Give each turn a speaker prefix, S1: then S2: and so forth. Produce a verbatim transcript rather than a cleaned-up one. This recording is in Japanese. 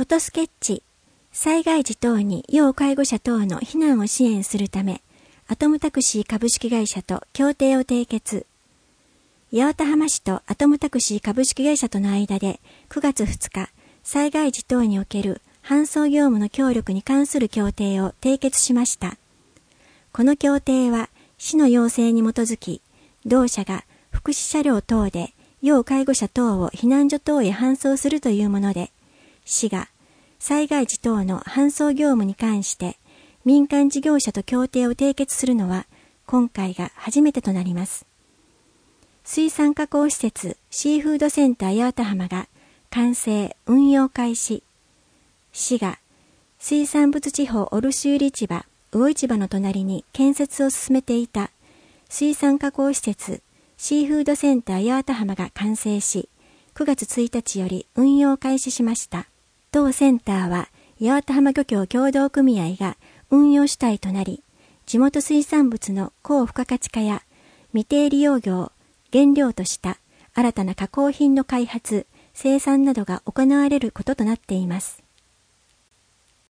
S1: フォトスケッチ、災害時等に要介護者等の避難を支援するため、アトムタクシー株式会社と協定を締結。八幡浜市とアトムタクシー株式会社との間でくがつふつか、災害時等における搬送業務の協力に関する協定を締結しました。この協定は、市の要請に基づき、同社が福祉車両等で要介護者等を避難所等へ搬送するというもので、市が災害時等の搬送業務に関して民間事業者と協定を締結するのは今回が初めてとなります。水産加工施設シーフードセンター八幡浜が完成運用開始。市が水産物地方卸売市場魚市場の隣に建設を進めていた水産加工施設シーフードセンター八幡浜が完成し、くがつついたちより運用開始しました。同センターは八幡浜漁協協同組合が運用主体となり、地元水産物の高付加価値化や未定利用魚を原料とした新たな加工品の開発、生産などが行われることとなっています。